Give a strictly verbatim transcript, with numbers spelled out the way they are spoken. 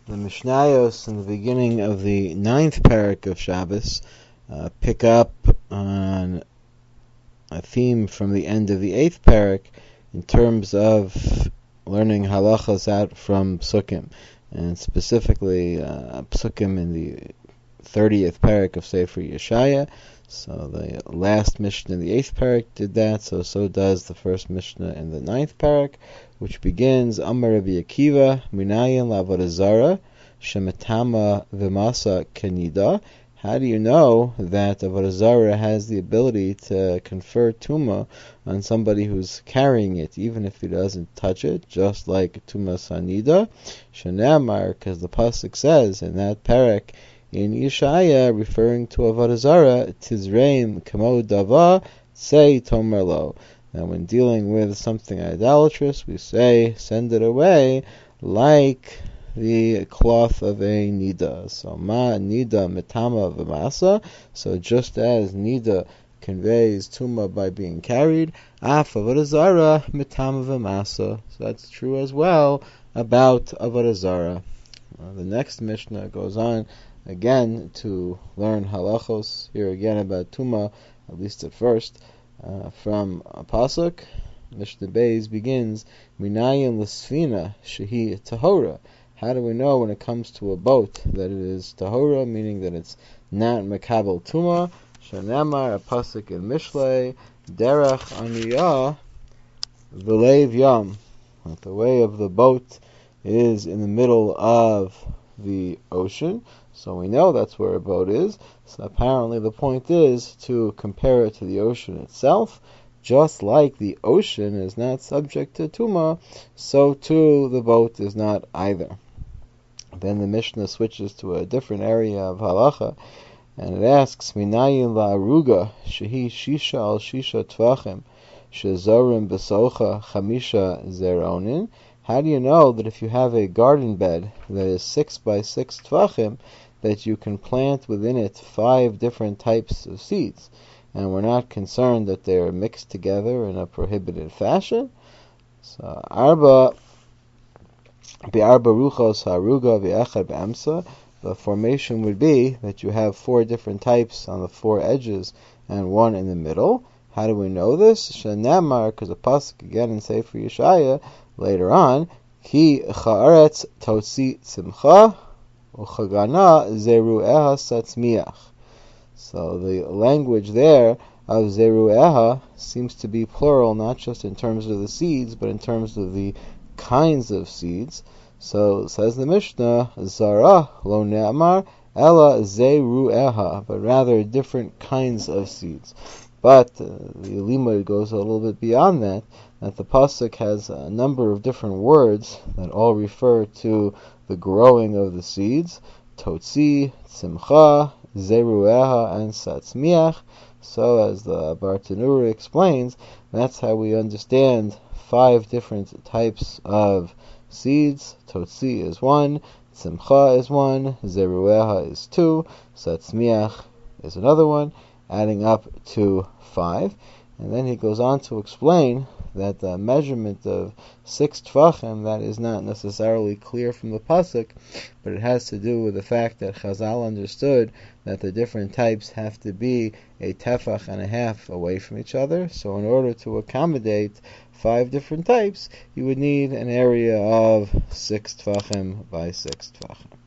The Mishnayos in the beginning of the ninth parak of Shabbos uh, pick up on a theme from the end of the eighth parak in terms of learning halachas out from psukim, and specifically uh, psukim in the thirtieth parak of Sefer Yeshaya. So the last Mishnah in the eighth parak did that, so so does the first Mishnah in the ninth parak, which begins, Amar Rabbi Akiva, Minayin La'avodah Zara, Shemetama V'masa Kenida. How do you know that Avodah Zara has the ability to confer Tuma on somebody who's carrying it, even if he doesn't touch it, just like Tuma Sanida? Shanamar, because the pasuk says in that parak, in Yeshaya, referring to Avodah Zara, Tizreim Kamo Dava, say Tomer Lo. Now, when dealing with something idolatrous, we say, send it away, like the cloth of a nida. So, ma nida metama v'masa. So, just as nida conveys tuma by being carried, af Avodah Zara metama v'masa. So, that's true as well about Avodah Zara. Uh, the next Mishnah goes on again to learn halachos, here again about tuma, at least at first, uh, from a pasuk. Mishnah Beis begins, Minayin l'sfina shehi tahora. How do we know when it comes to a boat that it is tahora, meaning that it's not makabel tuma? Shanamar, a pasuk in Mishlei, derech aniyah v'leiv yam. The way of the boat is in the middle of the ocean, so we know that's where a boat is. So apparently the point is to compare it to the ocean itself. Just like the ocean is not subject to tuma, so too the boat is not either. Then the Mishnah switches to a different area of halacha, and it asks, Minayin la'aruga shehi shisha al shisha tvachim shezorim besocha chamisha zeronin. How do you know that if you have a garden bed that is six by six tvachim, that you can plant within it five different types of seeds, and we're not concerned that they're mixed together in a prohibited fashion? So, arba bi'arba ruchos haruga v'echad be'amsa. The formation would be that you have four different types on the four edges and one in the middle. How do we know this? Shanamar, because the pasuk again in Sefer Yeshaya later on, Ki cha'aretz totzi tzimcha uchagana zeru'eha satzmiach. So the language there of zeru'eha seems to be plural, not just in terms of the seeds, but in terms of the kinds of seeds. So says the Mishnah, Zara lo ne'amar ela zeru'eha, but rather different kinds of seeds. But uh, the limud goes a little bit beyond that, that the pasuk has a number of different words that all refer to the growing of the seeds, totzi, tzimcha, zeru'eha, and satzmiach. So as the Bartanura explains, that's how we understand five different types of seeds. Totzi is one, tzimcha is one, zeru'eha is two, satzmiach is another one, adding up to five. And then he goes on to explain that the measurement of six tvachim, that is not necessarily clear from the pasuk, but it has to do with the fact that Chazal understood that the different types have to be a tefach and a half away from each other. So in order to accommodate five different types, you would need an area of six tvachim by six tvachim.